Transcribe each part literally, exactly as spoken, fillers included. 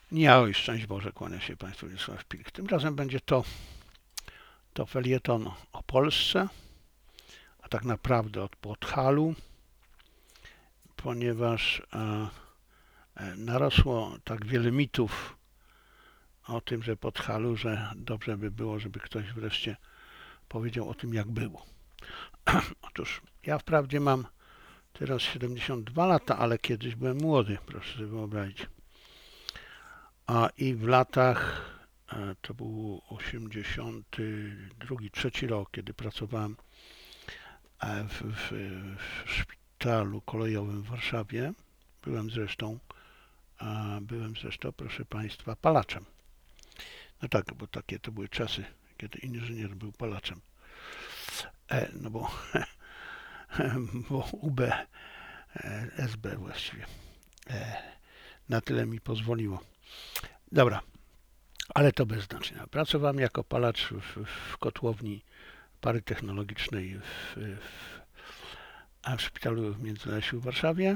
Ja już szczęść Boże, kłania się Państwu Wiesław Pilch. Tym razem będzie to, to felieton o Polsce, a tak naprawdę od Podhalu, ponieważ e, e, narosło tak wiele mitów o tym, że Podhalu, że dobrze by było, żeby ktoś wreszcie powiedział o tym, jak było. Otóż ja wprawdzie mam teraz siedemdziesiąt dwa lata, ale kiedyś byłem młody, proszę sobie wyobrazić. A i w latach, to był osiemdziesiąty drugi, trzeci rok, kiedy pracowałem w, w, w szpitalu kolejowym w Warszawie. Byłem zresztą, byłem zresztą, proszę Państwa, palaczem. No tak, bo takie to były czasy, kiedy inżynier był palaczem. E, no bo, bo U B, S B właściwie e, na tyle mi pozwoliło. Dobra, ale to bez znaczenia. Pracowałem jako palacz w, w kotłowni pary technologicznej w, w, a w szpitalu w Międzylesiu w Warszawie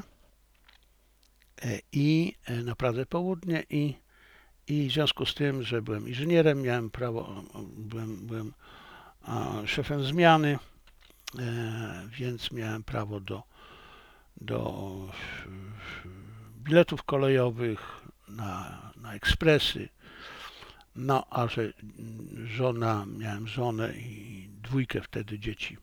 i na Pradze Południe i, i w związku z tym, że byłem inżynierem, miałem prawo, byłem, byłem szefem zmiany, więc miałem prawo do, do biletów kolejowych na, na ekspresy. No, a że żona, miałem żonę i dwójkę wtedy dzieci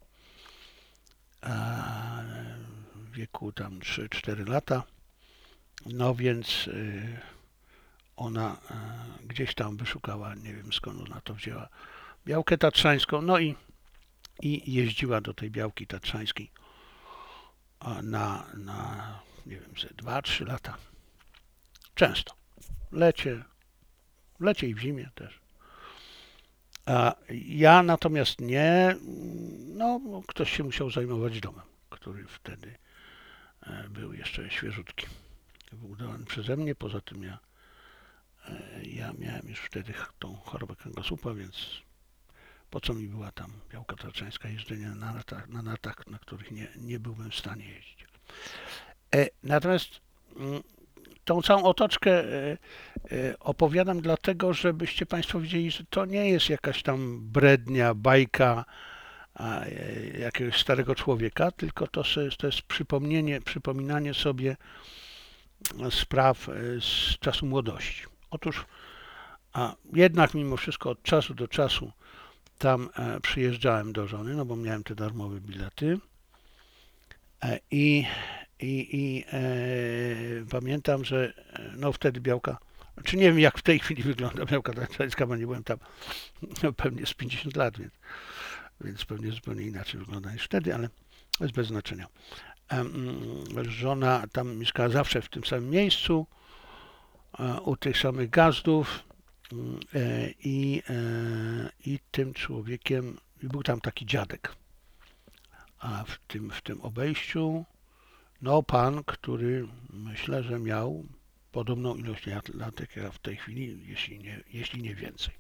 w wieku tam trzy cztery lata, no więc ona gdzieś tam wyszukała, nie wiem skąd ona to wzięła, białkę tatrzańską, no i, i jeździła do tej białki tatrzańskiej na, na nie wiem, ze dwa trzy lata. Często. W lecie, w lecie i w zimie też. A ja natomiast nie, no ktoś się musiał zajmować domem, który wtedy był jeszcze świeżutki. Był budowany przeze mnie, poza tym ja, ja miałem już wtedy tą chorobę kręgosłupa, więc po co mi była tam białka tatrzańska, jeżdżenie na nartach, na, nartach, na których nie, nie byłbym w stanie jeździć. E, natomiast m, tą całą otoczkę e, e, opowiadam dlatego, żebyście Państwo widzieli, że to nie jest jakaś tam brednia, bajka a, e, jakiegoś starego człowieka, tylko to jest, to jest przypomnienie, przypominanie sobie spraw z czasu młodości. Otóż a jednak mimo wszystko od czasu do czasu tam e, przyjeżdżałem do żony, no bo miałem te darmowe bilety e, i, i, i e, pamiętam, że no wtedy białka, czy nie wiem jak w tej chwili wygląda białka tatrzańska, bo nie byłem tam no, pewnie z pięćdziesiąt lat, więc, więc pewnie zupełnie inaczej wygląda niż wtedy, ale to jest bez znaczenia. E, żona tam mieszkała zawsze w tym samym miejscu, e, u tych samych gazdów, I, i tym człowiekiem był tam taki dziadek. A w tym, w tym obejściu, no pan, który myślę, że miał podobną ilość lat jak ja w tej chwili, jeśli nie, jeśli nie więcej.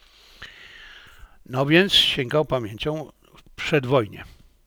No więc sięgał pamięcią w przedwojnie.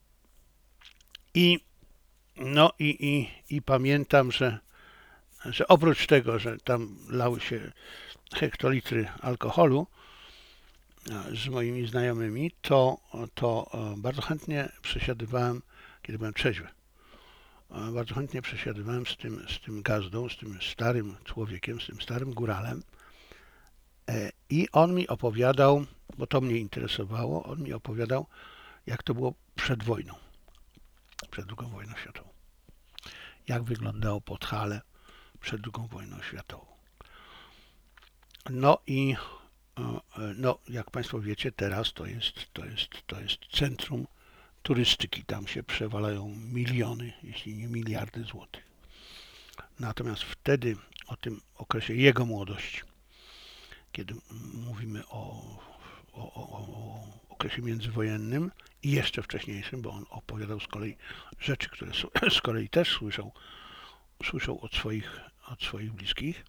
I no i, i, i pamiętam, że, że oprócz tego, że tam lały się hektolitry alkoholu z moimi znajomymi, to, to bardzo chętnie przesiadywałem, kiedy byłem trzeźwy, bardzo chętnie przesiadywałem z tym, z tym gazdą, z tym starym człowiekiem, z tym starym góralem i on mi opowiadał, bo to mnie interesowało, on mi opowiadał, jak to było przed wojną, przed drugą wojną światową. Jak wyglądało Podhale przed drugą wojną światową. No i no, jak Państwo wiecie, teraz to jest, to jest, to jest centrum turystyki. Tam się przewalają miliony, jeśli nie miliardy złotych. Natomiast wtedy, o tym okresie jego młodości, kiedy mówimy o, o, o, o okresie międzywojennym i jeszcze wcześniejszym, bo on opowiadał z kolei rzeczy, które z kolei też słyszał, słyszał od swoich, od swoich bliskich,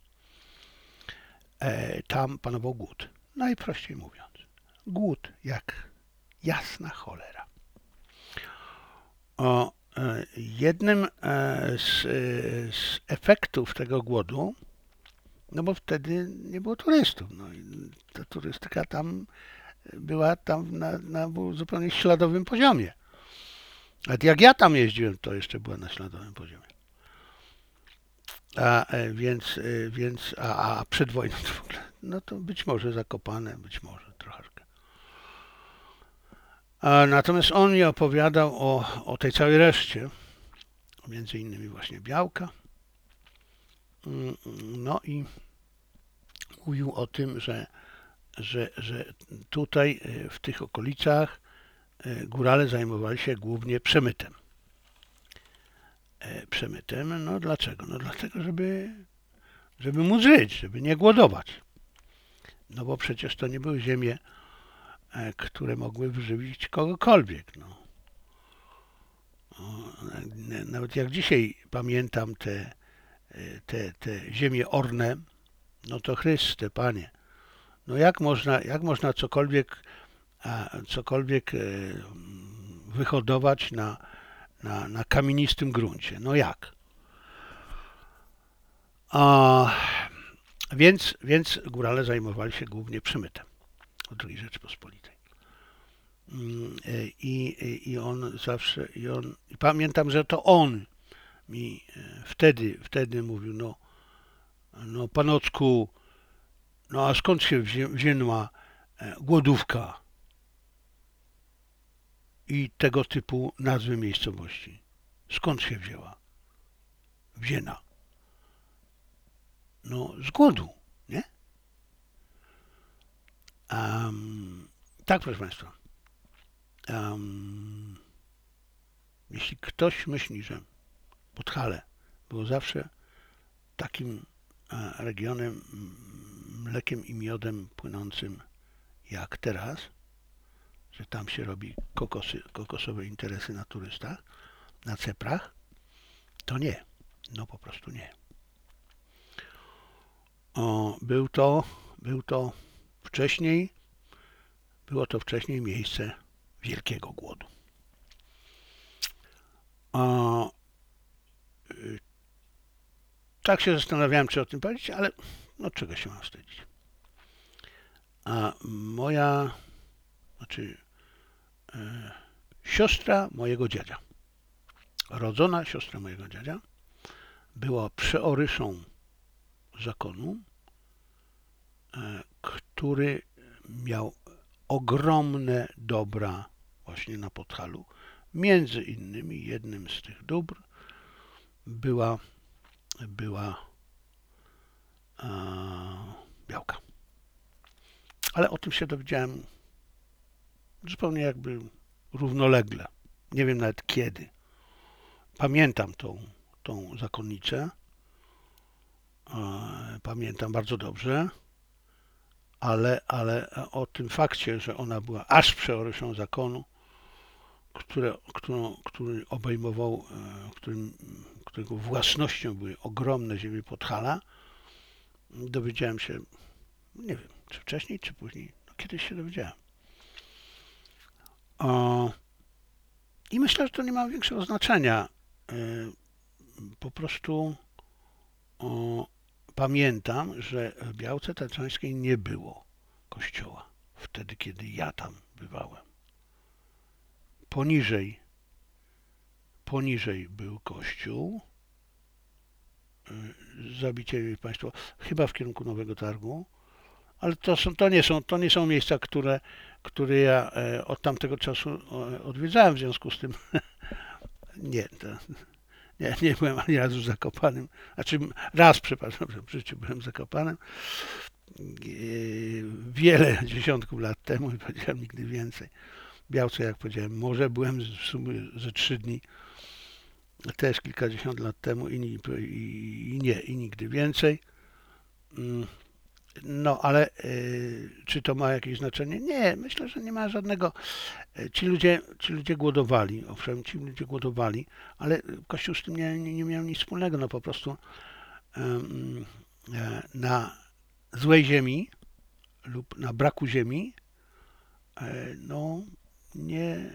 tam panował głód. Najprościej mówiąc, głód jak jasna cholera. O, jednym z, z efektów tego głodu No bo wtedy nie było turystów. No i ta turystyka tam była tam na, na zupełnie śladowym poziomie. Nawet jak ja tam jeździłem, to jeszcze była na śladowym poziomie. A więc, więc a, a przed wojną to w ogóle, no to być może Zakopane, być może troszeczkę. A natomiast on mi opowiadał o, o tej całej reszcie, między innymi właśnie Białka. No i mówił o tym, że, że, że tutaj w tych okolicach górale zajmowali się głównie przemytem. Przemytem, no dlaczego? No dlatego, żeby, żeby móc żyć, żeby nie głodować. No bo przecież to nie były ziemie, które mogły wyżywić kogokolwiek. No. Nawet jak dzisiaj pamiętam te, te, te ziemie orne, no to Chryste, Panie, no jak można, jak można cokolwiek, cokolwiek wyhodować na, na, na kamienistym gruncie? No jak? A, więc, więc górale zajmowali się głównie przemytem od drugiej Rzeczypospolitej. I, i on zawsze, i on, i pamiętam, że to on mi wtedy, wtedy mówił, no, no panocku, no a skąd się wzięła głodówka i tego typu nazwy miejscowości? Skąd się wzięła? Wzięna. No z głodu, nie? Um, tak, proszę Państwa. Um, jeśli ktoś myśli, że Podhale było zawsze takim regionem mlekiem i miodem płynącym jak teraz, że tam się robi kokosy, kokosowe interesy na turystach, na ceprach, to nie. No po prostu nie. O, był to, był to wcześniej, było to wcześniej miejsce wielkiego głodu. O, tak się zastanawiałem, czy o tym powiedzieć, ale no czego się mam wstydzić. A moja, znaczy e, siostra mojego dziadzia, rodzona siostra mojego dziadzia, była przeoryszą zakonu, e, który miał ogromne dobra właśnie na Podhalu. Między innymi jednym z tych dóbr była, była e, Białka. Ale o tym się dowiedziałem zupełnie jakby równolegle. Nie wiem nawet kiedy. Pamiętam tą, tą zakonnicę. E, pamiętam bardzo dobrze. Ale, ale o tym fakcie, że ona była aż przeoryszą zakonu, które, którą, który obejmował, którym, którego własnością były ogromne ziemie Podhala, dowiedziałem się, nie wiem, czy wcześniej, czy później, no kiedyś się dowiedziałem. O, I myślę, że to nie ma większego znaczenia. Po prostu o, pamiętam, że w Białce Tatrzańskiej nie było kościoła wtedy, kiedy ja tam bywałem. Poniżej, poniżej był kościół. Zabicie mi Państwo, chyba w kierunku Nowego Targu, ale to, są, to, nie, są, to nie są miejsca, które, które ja od tamtego czasu odwiedzałem, w związku z tym nie, to, nie, nie byłem ani razu Zakopanem, znaczy raz, przepraszam, w życiu byłem Zakopanem, wiele dziesiątków lat temu i powiedziałem nigdy więcej. W Białce, jak powiedziałem, może byłem w sumie ze trzy dni, też kilkadziesiąt lat temu i, i, i nie, i nigdy więcej. No, ale y, czy to ma jakieś znaczenie? Nie, myślę, że nie ma żadnego. Ci ludzie, ci ludzie głodowali, owszem, ci ludzie głodowali, ale Kościół z tym nie, nie, nie miał nic wspólnego, no po prostu y, y, na złej ziemi lub na braku ziemi, y, no nie,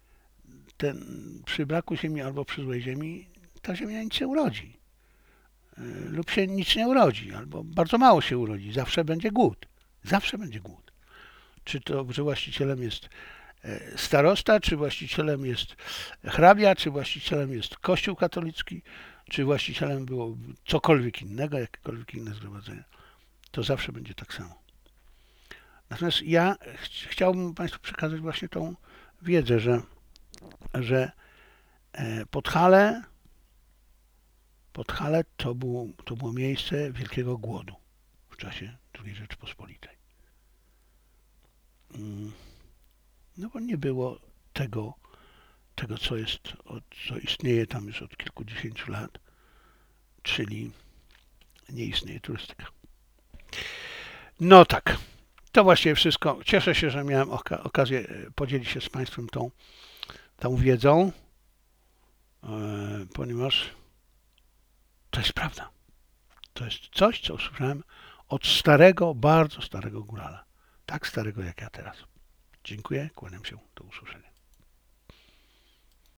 ten, przy braku ziemi albo przy złej ziemi ta ziemia nic nie urodzi. lub się nic nie urodzi, albo bardzo mało się urodzi. Zawsze będzie głód. Zawsze będzie głód. Czy to, że właścicielem jest starosta, czy właścicielem jest hrabia, czy właścicielem jest Kościół katolicki, czy właścicielem było cokolwiek innego, jakiekolwiek inne zgromadzenie. To zawsze będzie tak samo. Natomiast ja ch chciałbym Państwu przekazać właśnie tą wiedzę, że, że Podhale, Podhale to, było, to było miejsce wielkiego głodu w czasie drugiej Rzeczypospolitej. No bo nie było tego, tego co jest, co istnieje tam już od kilkudziesięciu lat, czyli nie istnieje turystyka. No tak, to właściwie wszystko. Cieszę się, że miałem oka okazję podzielić się z Państwem tą, tą wiedzą, e, ponieważ to jest prawda. To jest coś, co usłyszałem od starego, bardzo starego górala. Tak starego jak ja teraz. Dziękuję, kłaniam się, do usłyszenia.